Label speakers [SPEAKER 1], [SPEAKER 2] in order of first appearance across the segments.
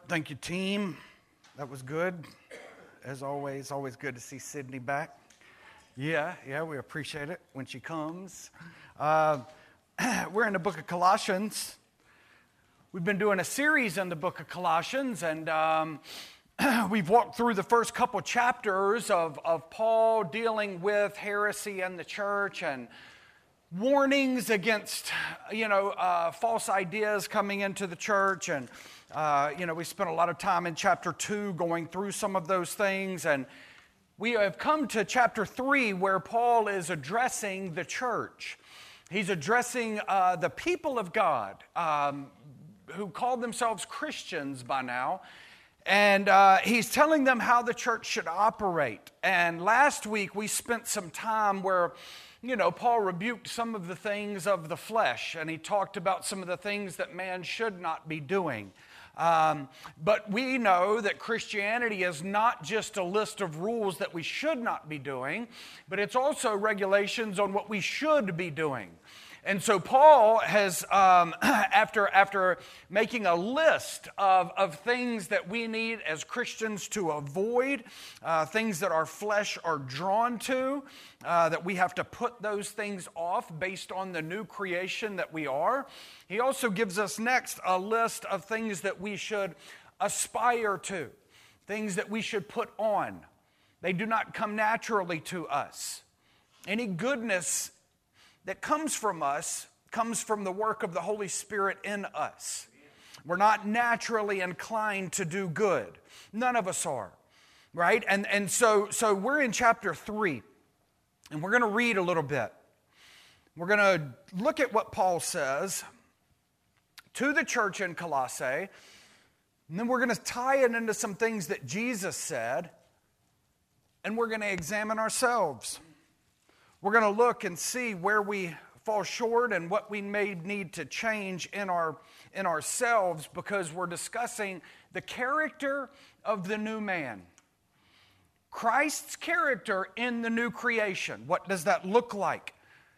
[SPEAKER 1] Thank you, team. That was good. As always good to see Sydney back. Yeah, we appreciate it when she comes. We're in the book of Colossians. We've been doing a series in the book of Colossians, and we've walked through the first couple chapters of Paul dealing with heresy in the church and warnings against, false ideas coming into the church. And, we spent a lot of time in chapter 2 going through some of those things. And we have come to chapter 3 where Paul is addressing the church. He's addressing the people of God who call themselves Christians by now. And he's telling them how the church should operate. And last week we spent some time where Paul rebuked some of the things of the flesh, and he talked about some of the things that man should not be doing. But we know that Christianity is not just a list of rules that we should not be doing, but it's also regulations on what we should be doing. And so Paul has, after making a list of things that we need as Christians to avoid, things that our flesh are drawn to, that we have to put those things off based on the new creation that we are. He also gives us next a list of things that we should aspire to, things that we should put on. They do not come naturally to us. Any goodness that comes from us comes from the work of the Holy Spirit in us. We're not naturally inclined to do good. None of us are, right? And so we're in chapter 3, and we're going to read a little bit. We're going to look at what Paul says to the church in Colossae, and then we're going to tie it into some things that Jesus said, and we're going to examine ourselves. We're going to look and see where we fall short and what we may need to change in ourselves, because we're discussing the character of the new man. Christ's character in the new creation. What does that look like?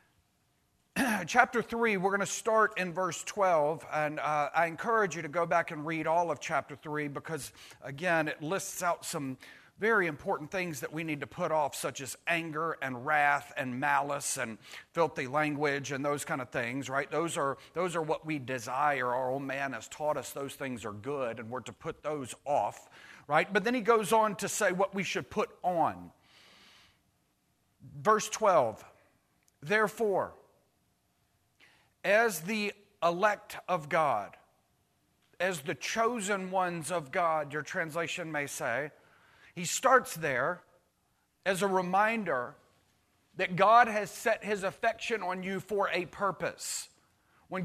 [SPEAKER 1] Chapter 3, we're going to start in verse 12, and I encourage you to go back and read all of chapter 3, because, again, it lists out some very important things that we need to put off, such as anger and wrath and malice and filthy language and those kind of things, right? Those are what we desire. Our old man has taught us those things are good, and we're to put those off, right? But then he goes on to say what we should put on. Verse 12, therefore, as the elect of God, as the chosen ones of God, your translation may say, he starts there as a reminder that God has set his affection on you for a purpose. When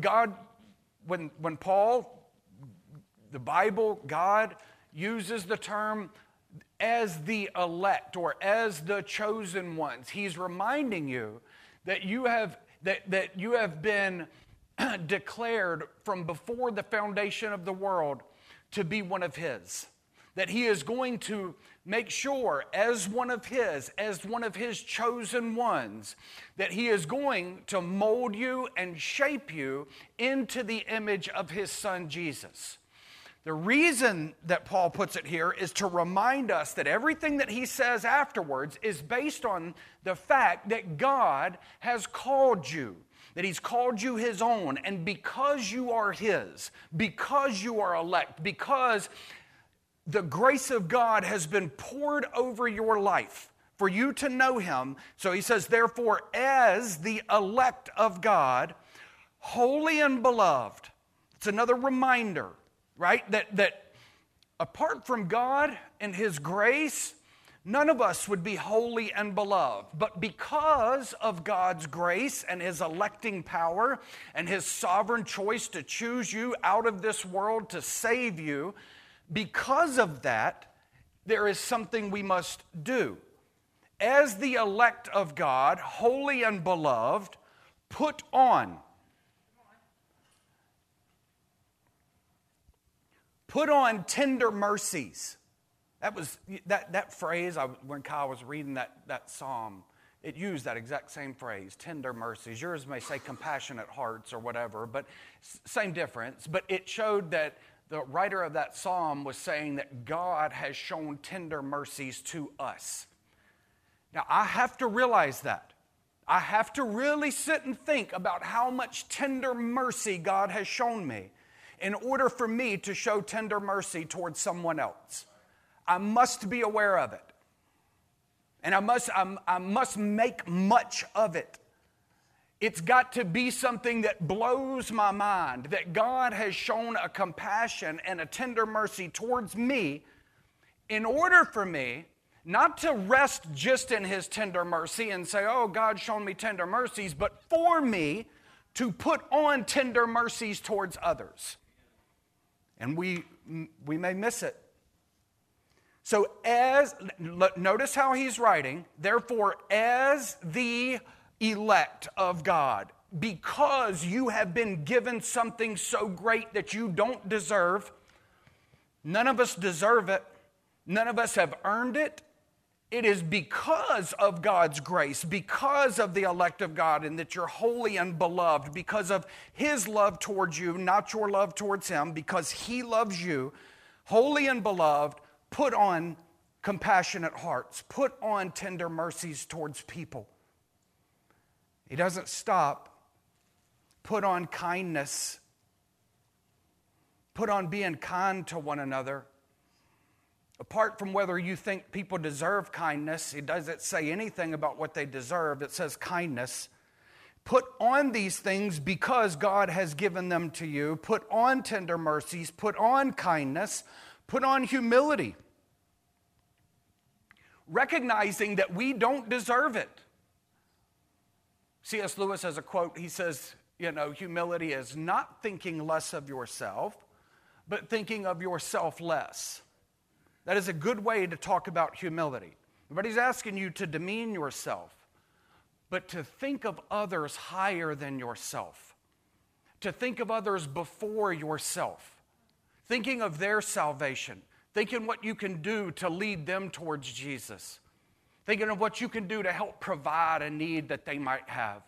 [SPEAKER 1] Paul, the Bible, God uses the term as the elect or as the chosen ones, he's reminding you that you have been declared from before the foundation of the world to be one of his. That he is going to make sure, as one of his chosen ones, that he is going to mold you and shape you into the image of his son Jesus. The reason that Paul puts it here is to remind us that everything that he says afterwards is based on the fact that God has called you, that he's called you his own, and because you are his, because you are elect, because the grace of God has been poured over your life for you to know him. So he says, therefore, as the elect of God, holy and beloved. It's another reminder, right? That apart from God and his grace, none of us would be holy and beloved. But because of God's grace and his electing power and his sovereign choice to choose you out of this world to save you, because of that, there is something we must do. As the elect of God, holy and beloved, put on. Put on tender mercies. That phrase, when Kyle was reading that psalm, it used that exact same phrase, tender mercies. Yours may say compassionate hearts or whatever, but same difference. But it showed that the writer of that psalm was saying that God has shown tender mercies to us. Now, I have to realize that. I have to really sit and think about how much tender mercy God has shown me in order for me to show tender mercy towards someone else. I must be aware of it. And I must make much of it. It's got to be something that blows my mind, that God has shown a compassion and a tender mercy towards me in order for me not to rest just in His tender mercy and say, oh, God's shown me tender mercies, but for me to put on tender mercies towards others. And we may miss it. So notice how he's writing, therefore, as the elect of God, because you have been given something so great that you don't deserve, none of us deserve it, none of us have earned it. It is because of God's grace, because of the elect of God, and that you're holy and beloved, because of His love towards you, not your love towards Him, because He loves you, holy and beloved. Put on compassionate hearts. Put on tender mercies towards people. He doesn't stop. Put on kindness. Put on being kind to one another. Apart from whether you think people deserve kindness, it doesn't say anything about what they deserve. It says kindness. Put on these things because God has given them to you. Put on tender mercies. Put on kindness. Put on humility, recognizing that we don't deserve it. C.S. Lewis has a quote. He says, humility is not thinking less of yourself, but thinking of yourself less. That is a good way to talk about humility. Nobody's asking you to demean yourself, but to think of others higher than yourself, to think of others before yourself. Thinking of their salvation, thinking what you can do to lead them towards Jesus, thinking of what you can do to help provide a need that they might have.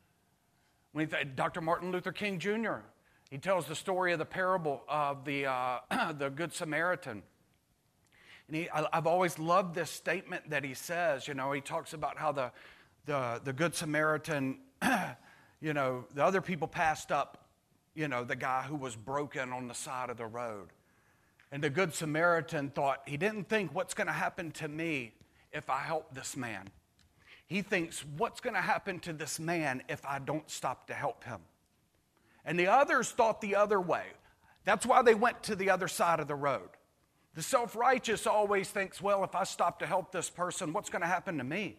[SPEAKER 1] Dr. Martin Luther King Jr., he tells the story of the parable of the Good Samaritan. And I've always loved this statement that he says. He talks about how the Good Samaritan, the other people passed up the guy who was broken on the side of the road. And the Good Samaritan he didn't think, what's going to happen to me if I help this man? He thinks, what's going to happen to this man if I don't stop to help him? And the others thought the other way. That's why they went to the other side of the road. The self-righteous always thinks, well, if I stop to help this person, what's going to happen to me?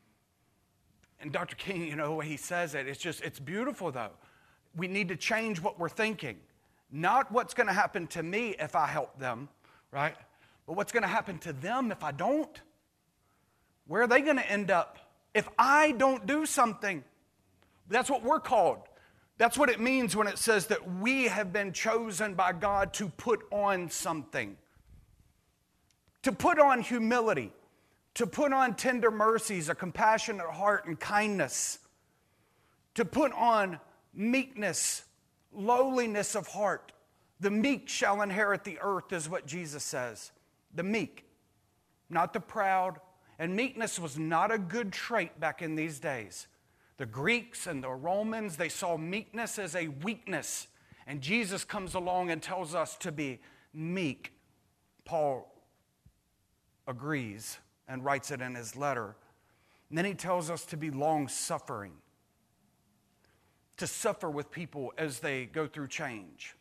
[SPEAKER 1] And Dr. King, the way he says it, it's beautiful though. We need to change what we're thinking. Not what's going to happen to me if I help them, right? But what's going to happen to them if I don't? Where are they going to end up if I don't do something? That's what we're called. That's what it means when it says that we have been chosen by God to put on something. To put on humility. To put on tender mercies, a compassionate heart and kindness. To put on meekness, lowliness of heart. The meek shall inherit the earth is what Jesus says. The meek, not the proud. And meekness was not a good trait back in these days. The Greeks and the Romans, they saw meekness as a weakness. And Jesus comes along and tells us to be meek. Paul agrees and writes it in his letter. And then he tells us to be long-suffering. To suffer with people as they go through change.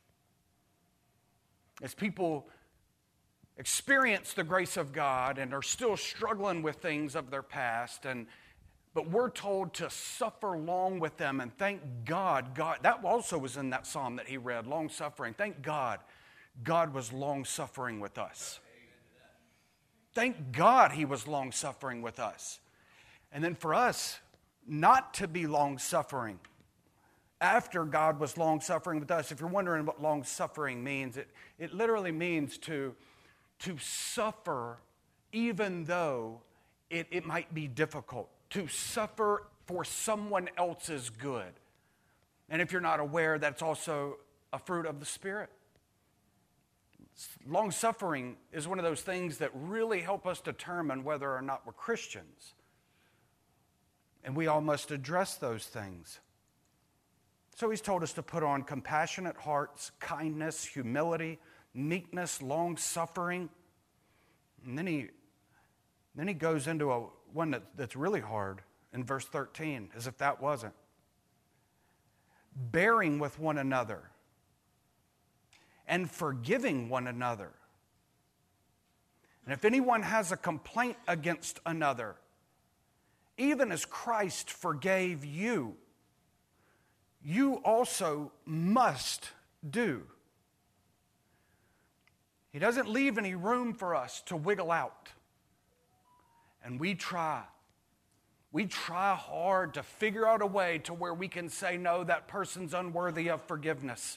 [SPEAKER 1] As people experience the grace of God and are still struggling with things of their past, but we're told to suffer long with them, and thank God, that also was in that psalm that he read, long-suffering. Thank God, God was long-suffering with us. Thank God he was long-suffering with us. And then for us, not to be long-suffering after God was long-suffering with us. If you're wondering what long-suffering means, it literally means to suffer even though it might be difficult. To suffer for someone else's good. And if you're not aware, that's also a fruit of the Spirit. Long-suffering is one of those things that really help us determine whether or not we're Christians. And we all must address those things. So he's told us to put on compassionate hearts, kindness, humility, meekness, long-suffering. And then he goes into one that's really hard in verse 13, as if that wasn't. Bearing with one another and forgiving one another. And if anyone has a complaint against another, even as Christ forgave you, you also must do. He doesn't leave any room for us to wiggle out. And we try. We try hard to figure out a way to where we can say, no, that person's unworthy of forgiveness.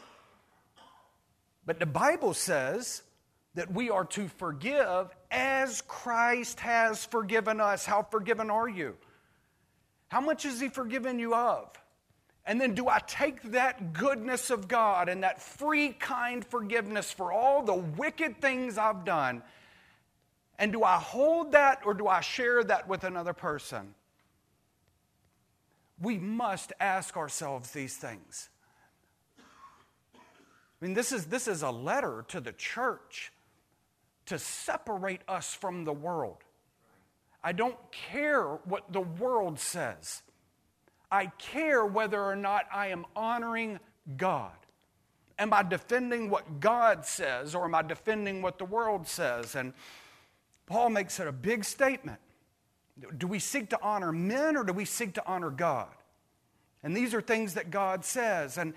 [SPEAKER 1] But the Bible says that we are to forgive as Christ has forgiven us. How forgiven are you? How much has He forgiven you of? And then do I take that goodness of God and that free, kind forgiveness for all the wicked things I've done, and do I hold that or do I share that with another person? We must ask ourselves these things. I mean, this is a letter to the church to separate us from the world. I don't care what the world says. I care whether or not I am honoring God. Am I defending what God says, or am I defending what the world says? And Paul makes it a big statement. Do we seek to honor men, or do we seek to honor God? And these are things that God says. And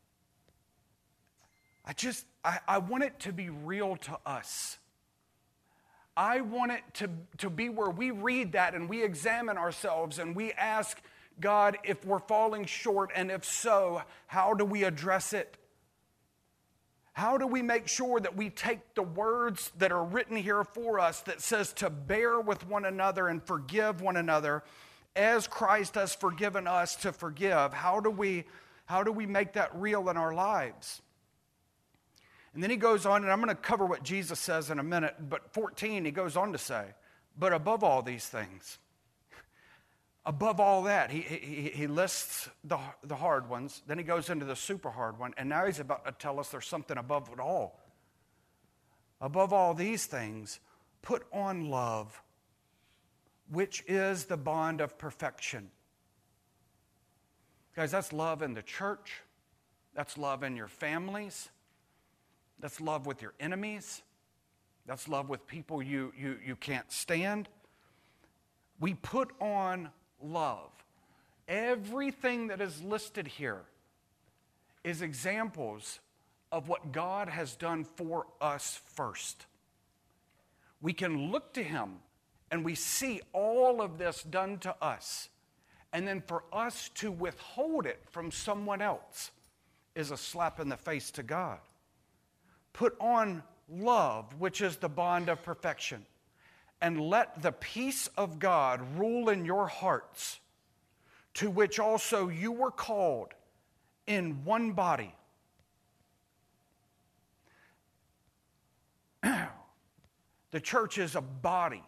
[SPEAKER 1] I want it to be real to us. I want it to be where we read that and we examine ourselves and we ask God if we're falling short, and if so, how do we address it? How do we make sure that we take the words that are written here for us that says to bear with one another and forgive one another as Christ has forgiven us to forgive? How do we make that real in our lives? And then he goes on, and I'm going to cover what Jesus says in a minute, but 14, he goes on to say, but above all these things, above all that, he lists the hard ones, then he goes into the super hard one, and now he's about to tell us there's something above it all. Above all these things, put on love, which is the bond of perfection. Guys, that's love in the church. That's love in your families. That's love with your enemies. That's love with people you can't stand. We put on love. Everything that is listed here is examples of what God has done for us first. We can look to Him and we see all of this done to us. And then for us to withhold it from someone else is a slap in the face to God. Put on love, which is the bond of perfection, and let the peace of God rule in your hearts, to which also you were called in one body. The church is a body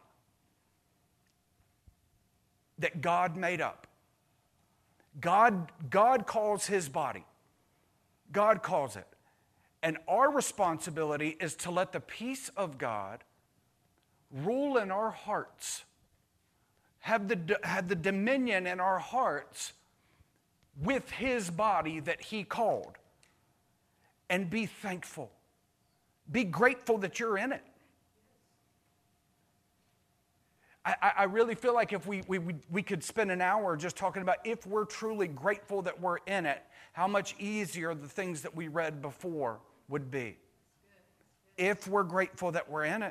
[SPEAKER 1] that God made up. God calls His body. God calls it. And our responsibility is to let the peace of God rule in our hearts, have the dominion in our hearts with His body that He called, and be thankful. Be grateful that you're in it. I really feel like if we could spend an hour just talking about if we're truly grateful that we're in it, how much easier the things that we read before would be. If we're grateful that we're in it.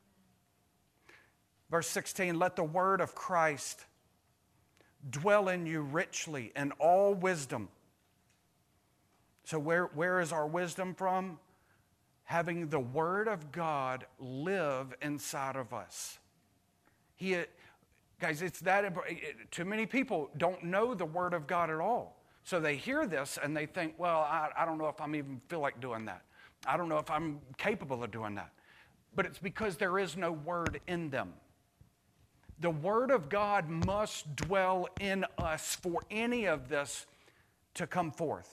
[SPEAKER 1] Verse 16, let the word of Christ dwell in you richly in all wisdom. So where is our wisdom from? Having the word of God live inside of us. Guys, it's that important. Too many people don't know the word of God at all. So they hear this and they think, well, I don't know if I'm even feel like doing that. I don't know if I'm capable of doing that. But it's because there is no word in them. The Word of God must dwell in us for any of this to come forth.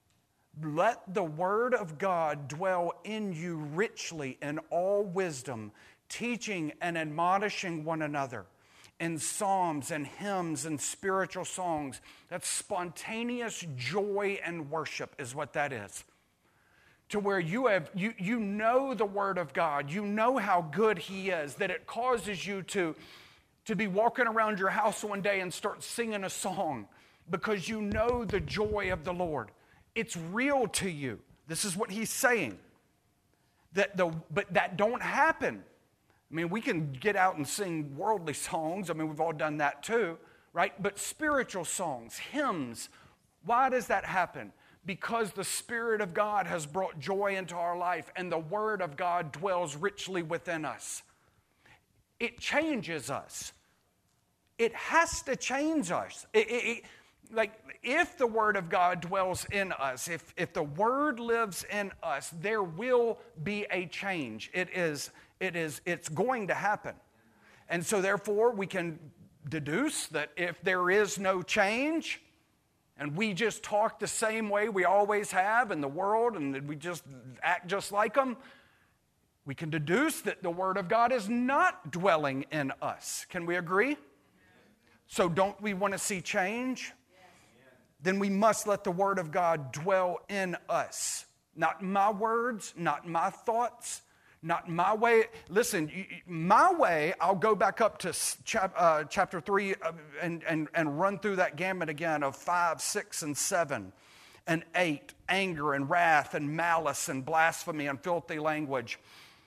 [SPEAKER 1] Let the Word of God dwell in you richly in all wisdom, teaching and admonishing one another in psalms and hymns and spiritual songs. That's spontaneous joy and worship is what that is. To where you know the Word of God, you know how good He is, that it causes you to be walking around your house one day and start singing a song because you know the joy of the Lord. It's real to you. This is what He's saying. But that don't happen. I mean, we can get out and sing worldly songs. I mean, we've all done that too, right? But spiritual songs, hymns, why does that happen? Because the Spirit of God has brought joy into our life and the Word of God dwells richly within us. It changes us. It has to change us. Like if the Word of God dwells in us, if the Word lives in us, there will be a change. It's going to happen. And so therefore we can deduce that if there is no change, and we just talk the same way we always have in the world, and we just act just like them, we can deduce that the Word of God is not dwelling in us. Can we agree? So don't we want to see change? Then we must let the Word of God dwell in us. Not my words, not my thoughts, not my way. Listen, my way, I'll go back up to chapter 3 and run through that gamut again of 5, 6, and 7, and 8, anger and wrath and malice and blasphemy and filthy language.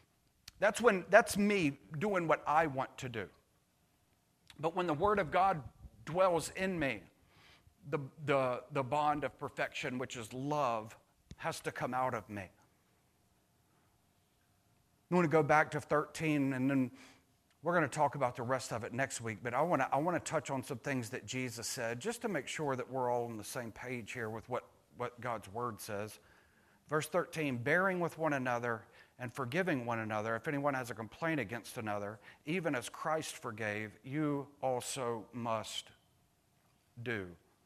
[SPEAKER 1] That's me doing what I want to do. But when the Word of God dwells in me, the bond of perfection, which is love, has to come out of me. I want to go back to 13, and then we're going to talk about the rest of it next week. But I want to touch on some things that Jesus said, just to make sure that we're all on the same page here with what God's Word says. Verse 13, bearing with one another and forgiving one another. If anyone has a complaint against another, even as Christ forgave, you also must do.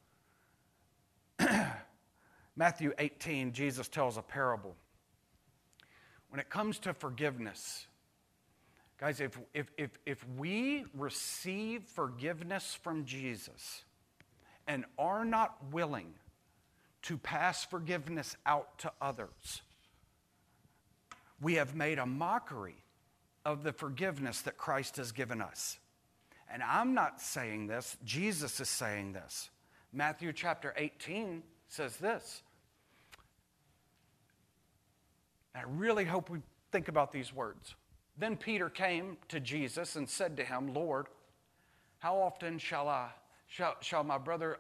[SPEAKER 1] Matthew 18, Jesus tells a parable. When it comes to forgiveness, guys, if we receive forgiveness from Jesus and are not willing to pass forgiveness out to others, we have made a mockery of the forgiveness that Christ has given us. And I'm not saying this, Jesus is saying this. Matthew chapter 18 says this. I really hope we think about these words. Then Peter came to Jesus and said to him, Lord, how often shall my brother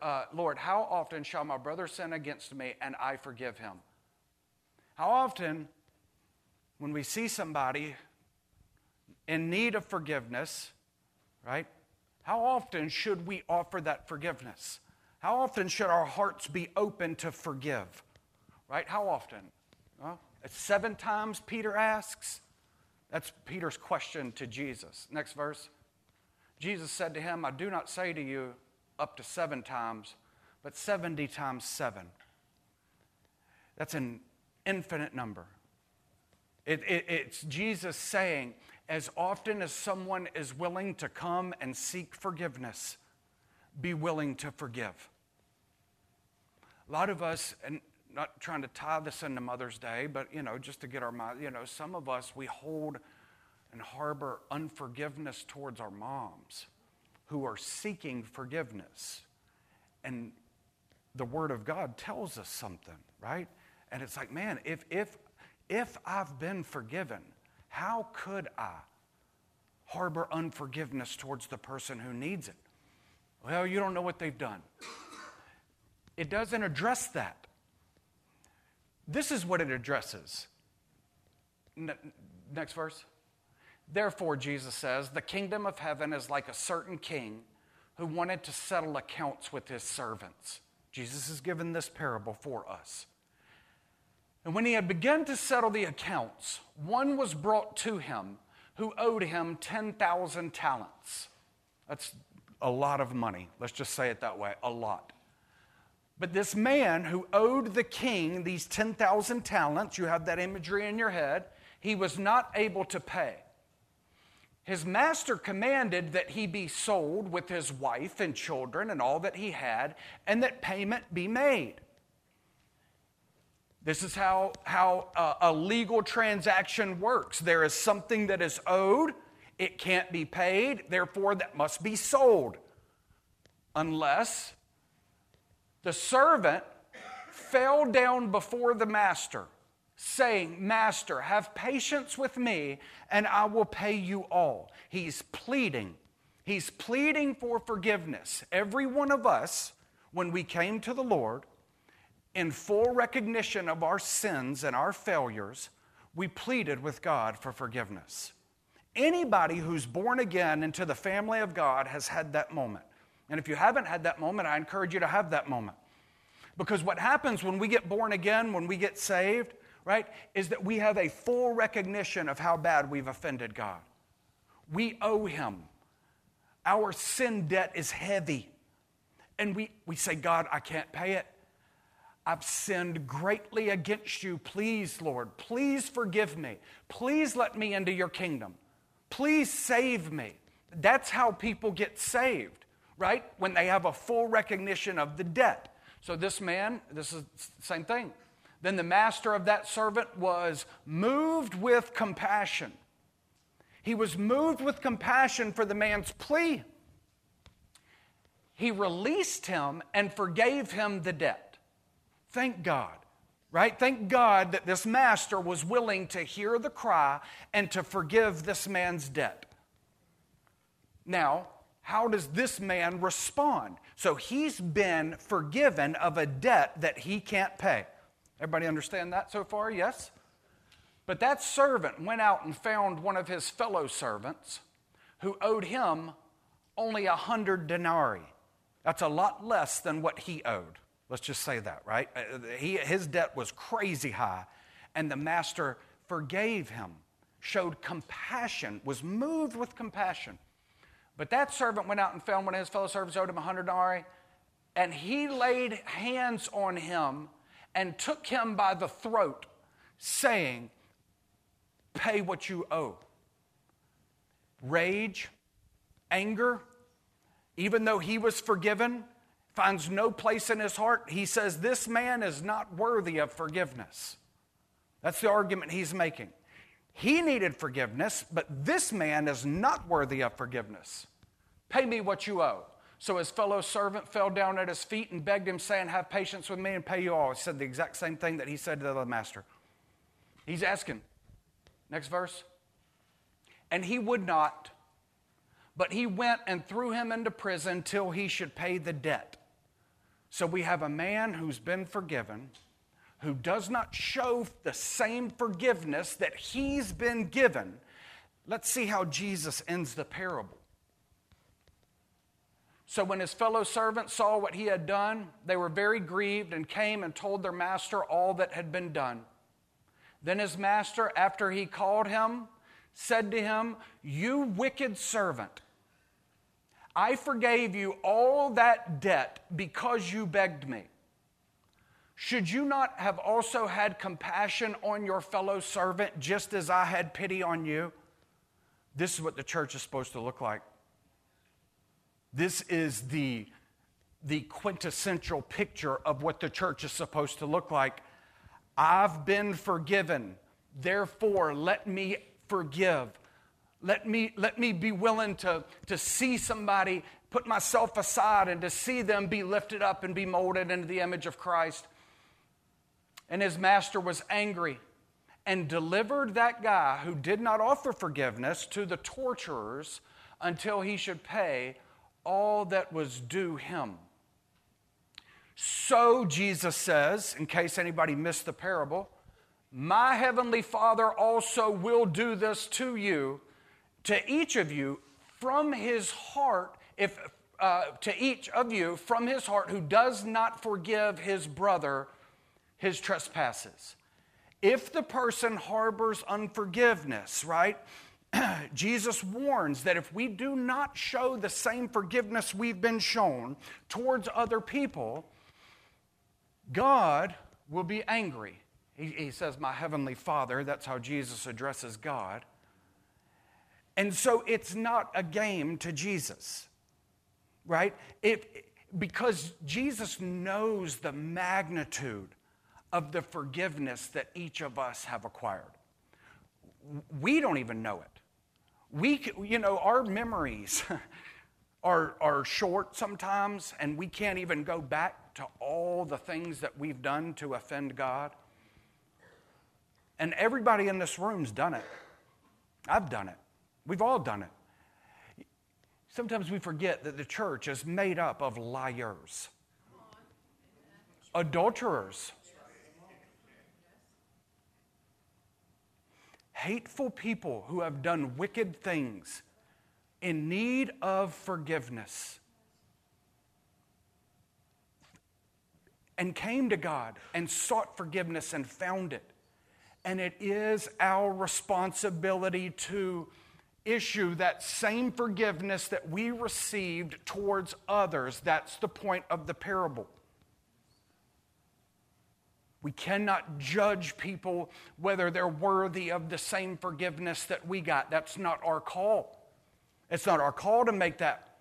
[SPEAKER 1] sin against me and I forgive him? How often, when we see somebody in need of forgiveness, right? How often should we offer that forgiveness? How often should our hearts be open to forgive? Right? How often? Well, 7 times, Peter asks. That's Peter's question to Jesus. Next verse. Jesus said to him, I do not say to you up to 7 times, but 70 times 7. That's an infinite number. It's Jesus saying, as often as someone is willing to come and seek forgiveness, be willing to forgive. A lot of us, and not trying to tie this into Mother's Day, but, just to get our mind, some of us, we hold and harbor unforgiveness towards our moms who are seeking forgiveness. And the Word of God tells us something, right? And it's like, man, if I've been forgiven, how could I harbor unforgiveness towards the person who needs it? Well, you don't know what they've done. It doesn't address that. This is what it addresses. Next verse. Therefore, Jesus says, the kingdom of heaven is like a certain king who wanted to settle accounts with his servants. Jesus has given this parable for us. And when he had begun to settle the accounts, one was brought to him who owed him 10,000 talents. That's a lot of money. Let's just say it that way, a lot. But this man who owed the king these 10,000 talents, you have that imagery in your head, he was not able to pay. His master commanded that he be sold with his wife and children and all that he had, and that payment be made. This is how a legal transaction works. There is something that is owed. It can't be paid. Therefore, that must be sold. Unless the servant fell down before the master, saying, "Master, have patience with me, and I will pay you all." He's pleading. He's pleading for forgiveness. Every one of us, when we came to the Lord, in full recognition of our sins and our failures, we pleaded with God for forgiveness. Anybody who's born again into the family of God has had that moment. And if you haven't had that moment, I encourage you to have that moment. Because what happens when we get born again, when we get saved, right, is that we have a full recognition of how bad we've offended God. We owe Him. Our sin debt is heavy. And we say, "God, I can't pay it. I've sinned greatly against you. Please, Lord, please forgive me. Please let me into your kingdom. Please save me." That's how people get saved, right? When they have a full recognition of the debt. So this man, this is the same thing. Then the master of that servant was moved with compassion. He was moved with compassion for the man's plea. He released him and forgave him the debt. Thank God, right? Thank God that this master was willing to hear the cry and to forgive this man's debt. Now, how does this man respond? So he's been forgiven of a debt that he can't pay. Everybody understand that so far? Yes? But that servant went out and found one of his fellow servants who owed him only 100 denarii. That's a lot less than what he owed. Let's just say that, right? His debt was crazy high, and the master forgave him, showed compassion, was moved with compassion. But that servant went out and found one of his fellow servants owed him 100 denarii, and he laid hands on him and took him by the throat, saying, "Pay what you owe." Rage, anger, even though he was forgiven, finds no place in his heart. He says, this man is not worthy of forgiveness. That's the argument he's making. He needed forgiveness, but this man is not worthy of forgiveness. Pay me what you owe. So his fellow servant fell down at his feet and begged him, saying, "Have patience with me and pay you all." He said the exact same thing that he said to the master. He's asking. Next verse. "And he would not, but he went and threw him into prison till he should pay the debt." So we have a man who's been forgiven, who does not show the same forgiveness that he's been given. Let's see how Jesus ends the parable. So when his fellow servants saw what he had done, they were very grieved and came and told their master all that had been done. Then his master, after he called him, said to him, "You wicked servant, I forgave you all that debt because you begged me. Should you not have also had compassion on your fellow servant just as I had pity on you?" This is what the church is supposed to look like. This is the quintessential picture of what the church is supposed to look like. I've been forgiven, therefore let me forgive. Let me be willing to see somebody, put myself aside, and to see them be lifted up and be molded into the image of Christ. And his master was angry and delivered that guy who did not offer forgiveness to the torturers until he should pay all that was due him. So, Jesus says, in case anybody missed the parable, "My heavenly Father also will do this to you, to each of you from his heart, to each of you from his heart who does not forgive his brother his trespasses." If the person harbors unforgiveness, right? Jesus warns that if we do not show the same forgiveness we've been shown towards other people, God will be angry. He says, my heavenly Father, that's how Jesus addresses God. And so it's not a game to Jesus, right? Because Jesus knows the magnitude of the forgiveness that each of us have acquired. We don't even know it. Our memories are short sometimes, and we can't even go back to all the things that we've done to offend God. And everybody in this room's done it. I've done it. We've all done it. Sometimes we forget that the church is made up of liars, adulterers, hateful people who have done wicked things in need of forgiveness and came to God and sought forgiveness and found it. And it is our responsibility to issue that same forgiveness that we received towards others. That's the point of the parable. We cannot judge people whether they're worthy of the same forgiveness that we got. That's not our call. It's not our call to make that.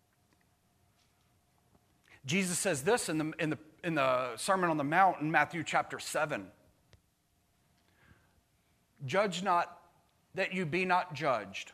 [SPEAKER 1] Jesus says this in the Sermon on the Mount in Matthew chapter 7. Judge not that you be not judged.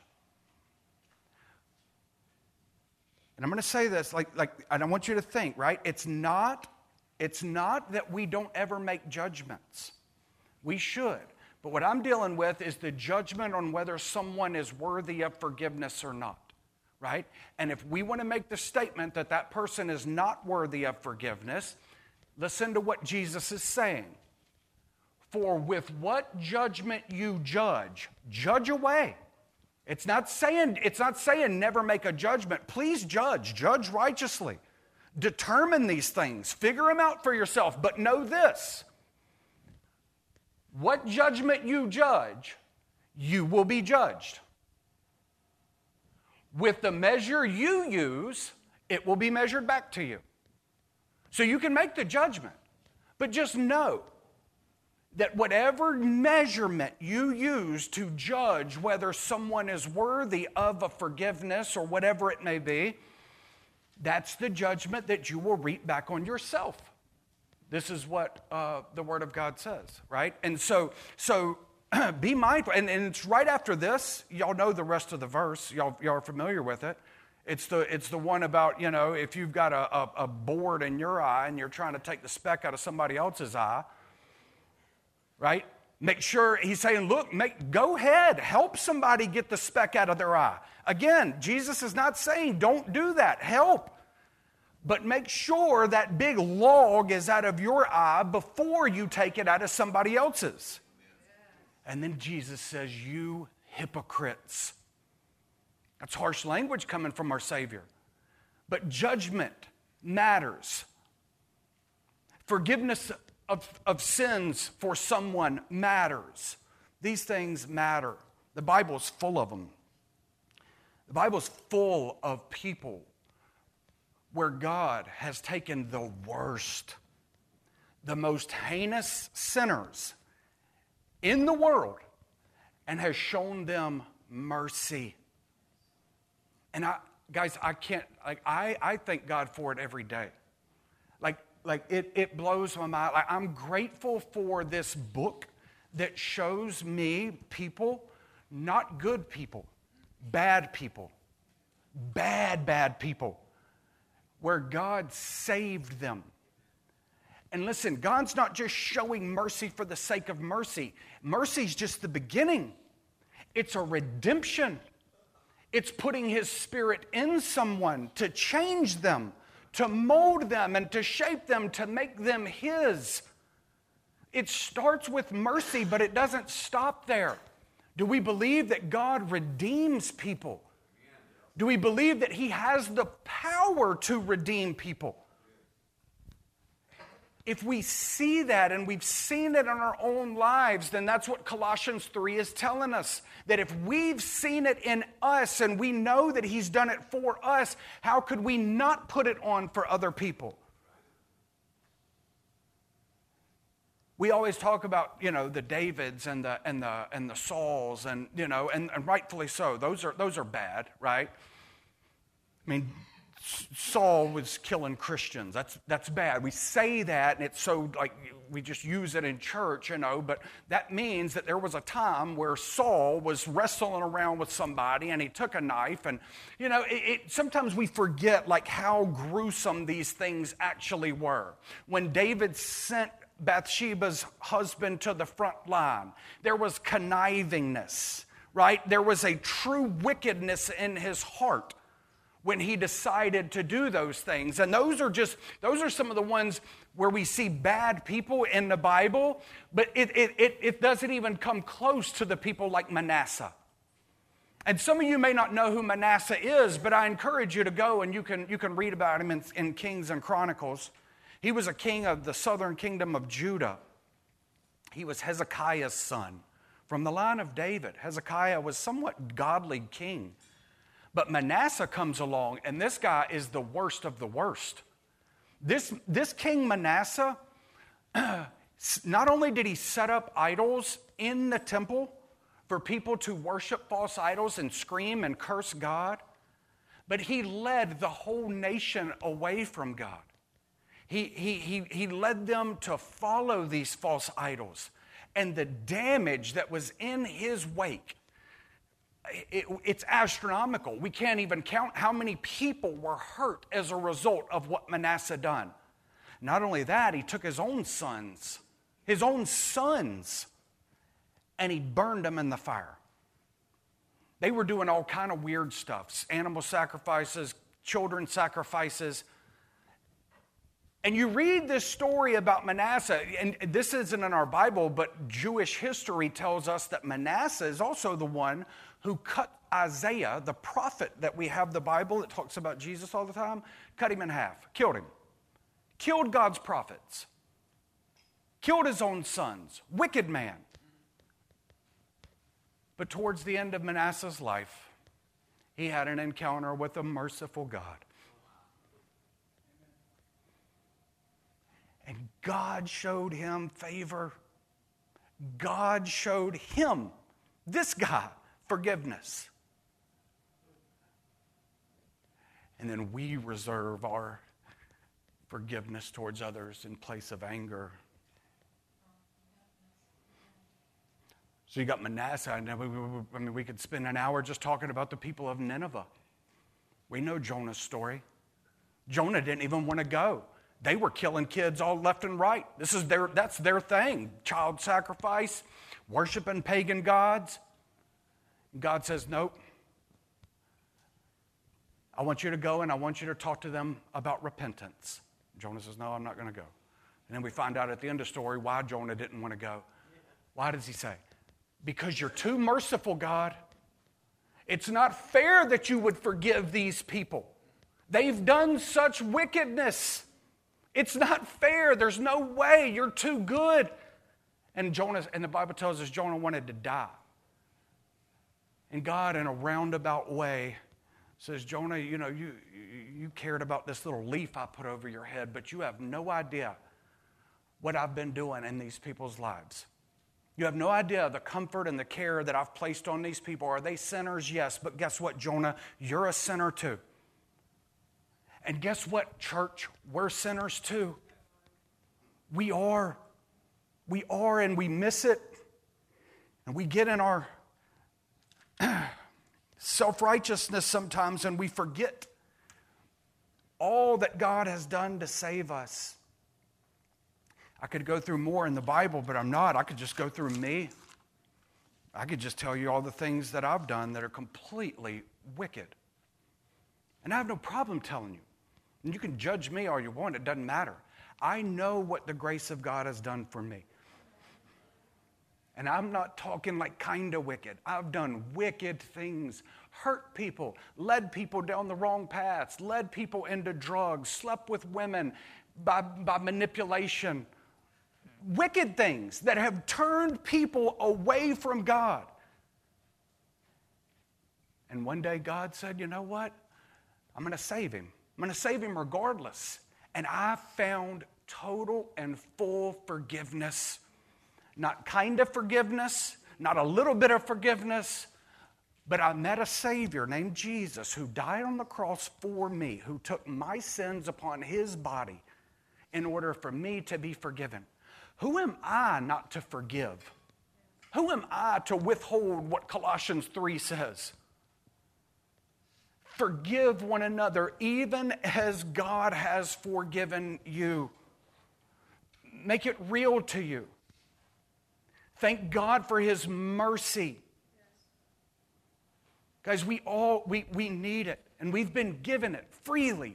[SPEAKER 1] And I'm going to say this, and I want you to think, right? It's not that we don't ever make judgments. We should. But what I'm dealing with is the judgment on whether someone is worthy of forgiveness or not, right? And if we want to make the statement that that person is not worthy of forgiveness, listen to what Jesus is saying. For with what judgment you judge, judge away. It's not saying never make a judgment. Please judge righteously. Determine these things. Figure them out for yourself. But know this. What judgment you judge, you will be judged. With the measure you use, it will be measured back to you. So you can make the judgment. But just know that whatever measurement you use to judge whether someone is worthy of a forgiveness or whatever it may be, that's the judgment that you will reap back on yourself. This is what the Word of God says, right? And so be mindful. And it's right after this. Y'all know the rest of the verse. Y'all are familiar with it. It's the one about, if you've got a board in your eye and you're trying to take the speck out of somebody else's eye, right? Make sure, he's saying, look, go ahead, help somebody get the speck out of their eye. Again, Jesus is not saying don't do that, help. But make sure that big log is out of your eye before you take it out of somebody else's. And then Jesus says, you hypocrites. That's harsh language coming from our Savior. But judgment matters. Forgiveness of sins for someone matters. These things matter. The Bible's full of them. The Bible's full of people where God has taken the worst, the most heinous sinners in the world and has shown them mercy. And I thank God for it every day. It blows my mind. I'm grateful for this book that shows me people, not good people, bad people, bad people, where God saved them. And listen, God's not just showing mercy for the sake of mercy. Mercy's just the beginning. It's a redemption. It's putting His Spirit in someone to change them, to mold them and to shape them, to make them His. It starts with mercy, but it doesn't stop there. Do we believe that God redeems people? Do we believe that He has the power to redeem people? if we see that and we've seen it in our own lives, then that's what Colossians 3 is telling us. That if we've seen it in us and we know that He's done it for us, how could we not put it on for other people? We always talk about, the Davids and the Sauls, and rightfully so. Those are bad, right? I mean, Saul was killing Christians. That's bad. We say that, and it's so like we just use it in church, but that means that there was a time where Saul was wrestling around with somebody, and he took a knife, and sometimes we forget like how gruesome these things actually were. When David sent Bathsheba's husband to the front line, there was connivingness, right? There was a true wickedness in his heart when he decided to do those things. And those are some of the ones where we see bad people in the Bible, but it doesn't even come close to the people like Manasseh. And some of you may not know who Manasseh is, but I encourage you to go and you can read about him in Kings and Chronicles. He was a king of the southern kingdom of Judah. He was Hezekiah's son from the line of David. Hezekiah was somewhat godly king. But Manasseh comes along, and this guy is the worst of the worst. This King Manasseh, not only did he set up idols in the temple for people to worship false idols and scream and curse God, but he led the whole nation away from God. He led them to follow these false idols. And the damage that was in his wake, it's astronomical. We can't even count how many people were hurt as a result of what Manasseh done. Not only that, he took his own sons, and he burned them in the fire. They were doing all kind of weird stuff, animal sacrifices, children sacrifices. And you read this story about Manasseh, and this isn't in our Bible, but Jewish history tells us that Manasseh is also the one who cut Isaiah, the prophet that we have the Bible that talks about Jesus all the time, cut him in half, killed him. Killed God's prophets. Killed his own sons. Wicked man. But towards the end of Manasseh's life, he had an encounter with a merciful God. And God showed him favor. God showed him, this guy, forgiveness. And then we reserve our forgiveness towards others in place of anger. So you got Manasseh, and we could spend an hour just talking about the people of Nineveh. We know Jonah's story. Jonah didn't even want to go. They were killing kids all left and right. That's their thing. Child sacrifice, worshiping pagan gods. God says, nope. I want you to go and I want you to talk to them about repentance. Jonah says, no, I'm not going to go. And then we find out at the end of the story why Jonah didn't want to go. Why does he say? Because you're too merciful, God. It's not fair that you would forgive these people. They've done such wickedness. It's not fair. There's no way. You're too good. And the Bible tells us Jonah wanted to die. And God, in a roundabout way, says, Jonah, you cared about this little leaf I put over your head, but you have no idea what I've been doing in these people's lives. You have no idea the comfort and the care that I've placed on these people. Are they sinners? Yes. But guess what, Jonah? You're a sinner too. And guess what, church? We're sinners too. We are. We are, and we miss it. And we get in our self-righteousness sometimes, and we forget all that God has done to save us. I could go through more in the Bible, but I'm not. I could just go through me. I could just tell you all the things that I've done that are completely wicked. And I have no problem telling you. And you can judge me all you want. It doesn't matter. I know what the grace of God has done for me. And I'm not talking like kind of wicked. I've done wicked things, hurt people, led people down the wrong paths, led people into drugs, slept with women, by manipulation. Wicked things that have turned people away from God. And one day God said, you know what? I'm going to save him. I'm going to save him regardless. And I found total and full forgiveness. Not kind of forgiveness, not a little bit of forgiveness, but I met a Savior named Jesus who died on the cross for me, who took my sins upon his body in order for me to be forgiven. Who am I not to forgive? Who am I to withhold what Colossians 3 says? Forgive one another even as God has forgiven you. Make it real to you. Thank God for his mercy. Guys, we need it, and we've been given it freely.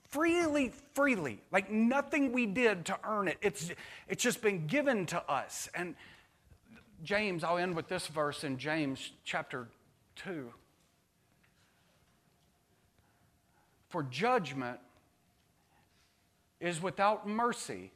[SPEAKER 1] Like nothing we did to earn it. It's just been given to us. And James, I'll end with this verse in James chapter 2. For judgment is without mercy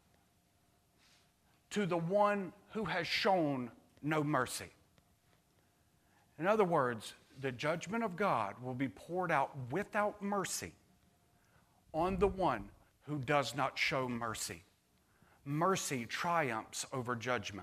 [SPEAKER 1] to the one who has shown no mercy. In other words, the judgment of God will be poured out without mercy on the one who does not show mercy. Mercy triumphs over judgment.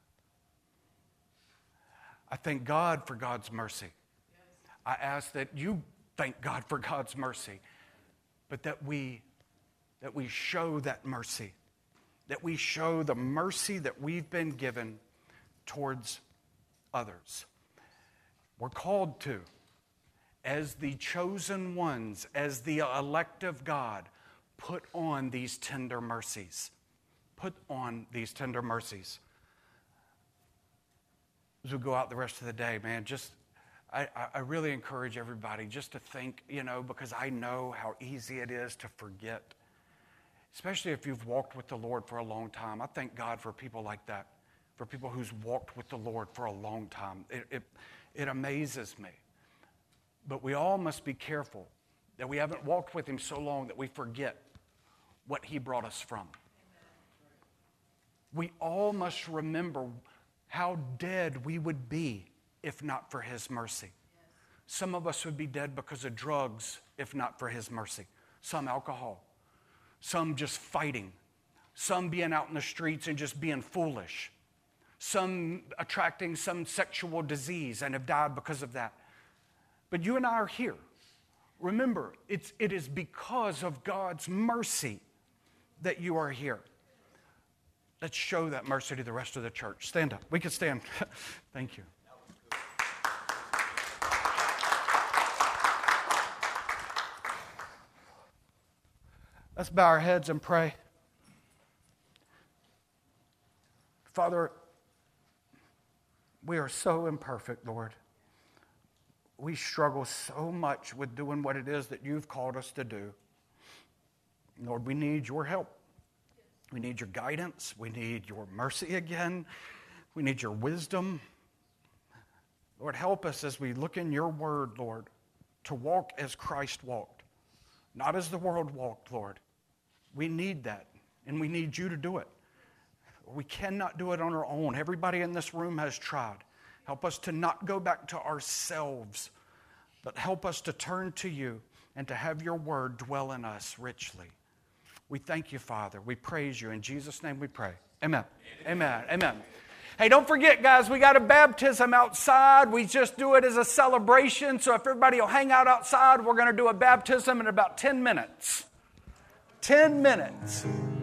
[SPEAKER 1] I thank God for God's mercy. I ask that you thank God for God's mercy, but that we show that mercy, that we show the mercy that we've been given towards others. We're called to, as the chosen ones, as the elect of God, put on these tender mercies. Put on these tender mercies. As we go out the rest of the day, man, I really encourage everybody just to think, because I know how easy it is to forget. Especially if you've walked with the Lord for a long time. I thank God for people like that, for people who's walked with the Lord for a long time. It amazes me. But we all must be careful that we haven't walked with him so long that we forget what he brought us from. We all must remember how dead we would be if not for his mercy. Some of us would be dead because of drugs if not for his mercy. Some alcohol. Some just fighting. Some being out in the streets and just being foolish. Some attracting some sexual disease and have died because of that. But you and I are here. Remember, it is because of God's mercy that you are here. Let's show that mercy to the rest of the church. Stand up. We can stand. Thank you. Let's bow our heads and pray. Father, we are so imperfect, Lord. We struggle so much with doing what it is that you've called us to do. Lord, we need your help. We need your guidance. We need your mercy again. We need your wisdom. Lord, help us as we look in your word, Lord, to walk as Christ walked, not as the world walked, Lord. We need that, and we need you to do it. We cannot do it on our own. Everybody in this room has tried. Help us to not go back to ourselves, but help us to turn to you and to have your word dwell in us richly. We thank you, Father. We praise you. In Jesus' name we pray. Amen. Amen. Amen. Hey, don't forget, guys, we got a baptism outside. We just do it as a celebration. So if everybody will hang out outside, we're going to do a baptism in about 10 minutes. 10 minutes.